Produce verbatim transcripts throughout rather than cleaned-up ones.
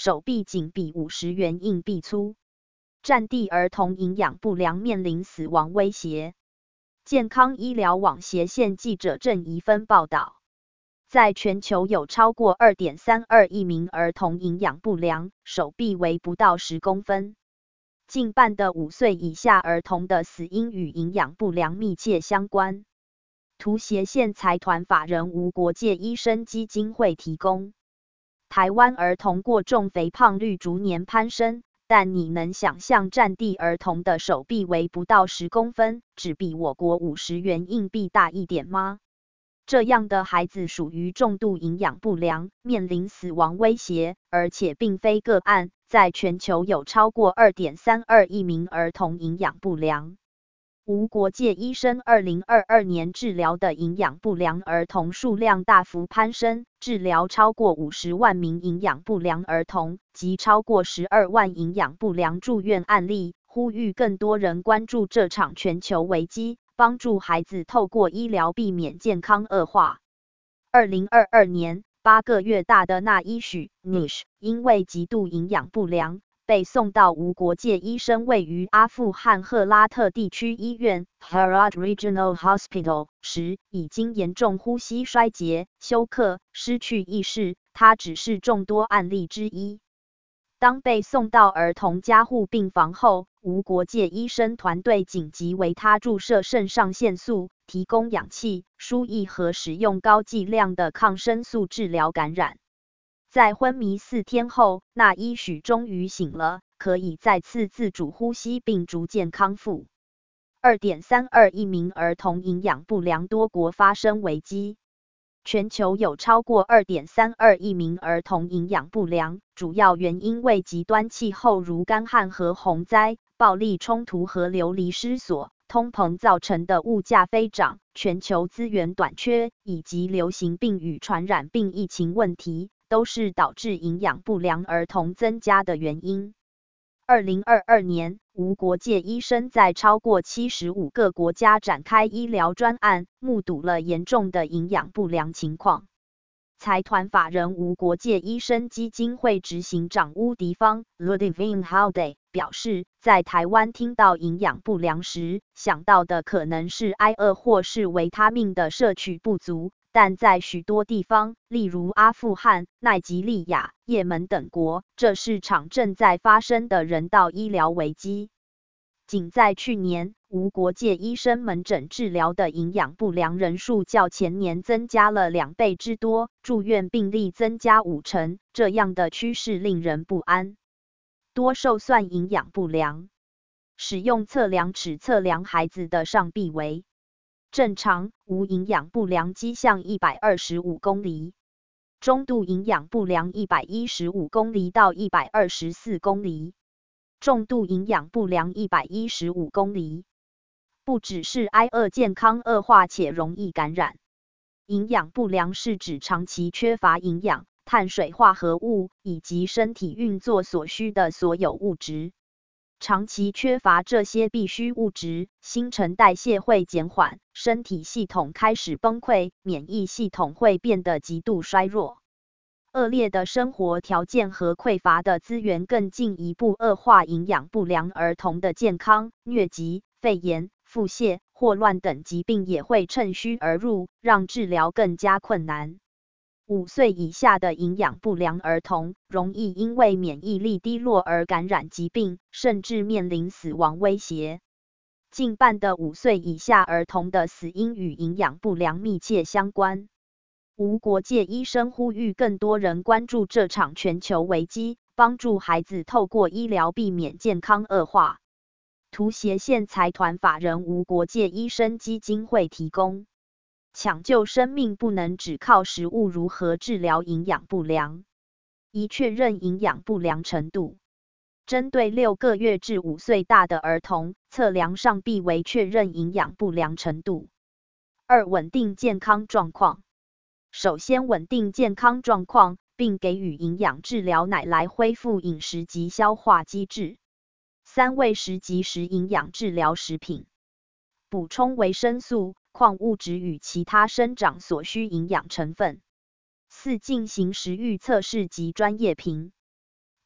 手臂仅比五十元硬币粗。战地儿童营养不良面临死亡威胁。健康医疗网斜线记者郑怡芬报道，在全球有超过 二点三二亿名儿童营养不良，手臂为不到十公分。近半的五岁以下儿童的死因与营养不良密切相关。图斜线财团法人无国界医生基金会提供。台湾儿童过重肥胖率逐年攀升，但你能想象战地儿童的手臂为不到十公分，只比我国五十元硬币大一点吗？这样的孩子属于重度营养不良，面临死亡威胁，而且并非个案，在全球有超过 二点三二亿名儿童营养不良。无国界医生二零二二年治疗的营养不良儿童数量大幅攀升，治疗超过五十万名营养不良儿童，及超过十二万营养不良住院案例，呼吁更多人关注这场全球危机，帮助孩子透过医疗避免健康恶化。二零二二年，八个月大的那伊许 Nish 因为极度营养不良，被送到无国界医生位于阿富汗赫拉特地区医院 Herat Regional Hospital 时，已经严重呼吸衰竭、休克、失去意识，他只是众多案例之一。当被送到儿童加护病房后，无国界医生团队紧急为他注射肾上腺素，提供氧气、输液和使用高剂量的抗生素治疗感染。在昏迷四天后，那伊许终于醒了，可以再次自主呼吸并逐渐康复。二点三二亿名儿童营养不良，多国发生危机。全球有超过 二点三二亿名儿童营养不良，主要原因为极端气候如干旱和洪灾、暴力冲突和流离失所、通膨造成的物价飞涨、全球资源短缺，以及流行病与传染病疫情问题，都是导致营养不良儿童增加的原因。二零二二年，无国界医生在超过七十五个国家展开医疗专案，目睹了严重的营养不良情况。财团法人无国界医生基金会执行长乌迪芳 Ludivine Howday 表示，在台湾听到营养不良时，想到的可能是挨饿或是维他命的摄取不足。但在许多地方，例如阿富汗、奈及利亚、也门等国，这是场正在发生的人道医疗危机。仅在去年，无国界医生门诊治疗的营养不良人数较前年增加了两倍之多，住院病例增加五成，这样的趋势令人不安。多受算营养不良，使用测量尺测量孩子的上臂围。正常，无营养不良迹象一百二十五公厘，中度营养不良一百一十五公厘到一百二十四公厘，重度营养不良一百一十五公厘。不只是挨饿健康恶化且容易感染，营养不良是指长期缺乏营养、碳水化合物以及身体运作所需的所有物质。长期缺乏这些必需物质，新陈代谢会减缓，身体系统开始崩溃，免疫系统会变得极度衰弱。恶劣的生活条件和匮乏的资源更进一步恶化营养不良儿童的健康，疟疾、肺炎、腹泻、霍乱等疾病也会趁虚而入，让治疗更加困难。五岁以下的营养不良儿童容易因为免疫力低落而感染疾病，甚至面临死亡威胁。近半的五岁以下儿童的死因与营养不良密切相关。无国界医生呼吁更多人关注这场全球危机，帮助孩子透过医疗避免健康恶化。图斜线财团法人无国界医生基金会提供。抢救生命不能只靠食物。如何治疗营养不良？宜确认营养不良程度。针对六个月至五岁大的儿童，测量上臂围确认营养不良程度。二、稳定健康状况。首先稳定健康状况，并给予营养治疗奶来恢复饮食及消化机制。三、喂食及时营养治疗食品，补充维生素、矿物质与其他生长所需营养成分。四、进行食欲测试及专业评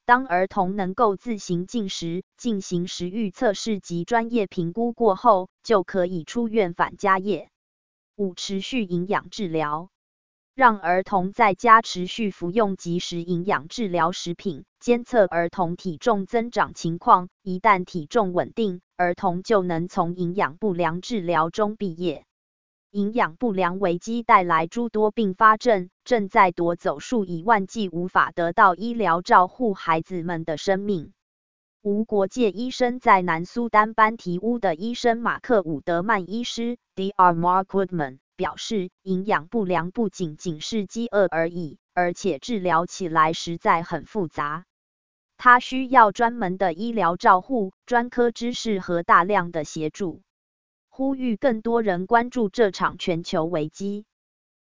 当儿童能够自行进食、进行食欲测试及专业评估过后，就可以出院返家业。五、持续营养治疗。让儿童在家持续服用即时营养治疗食品，监测儿童体重增长情况。一旦体重稳定，儿童就能从营养不良治疗中毕业。营养不良危机带来诸多并发症，正在夺走数以万计无法得到医疗照护孩子们的生命。无国界医生在南苏丹班提乌的医生马克·伍德曼医师 （D R Mark Woodman） 表示，营养不良不仅仅是饥饿而已，而且治疗起来实在很复杂。他需要专门的医疗照护、专科知识和大量的协助。呼吁更多人关注这场全球危机。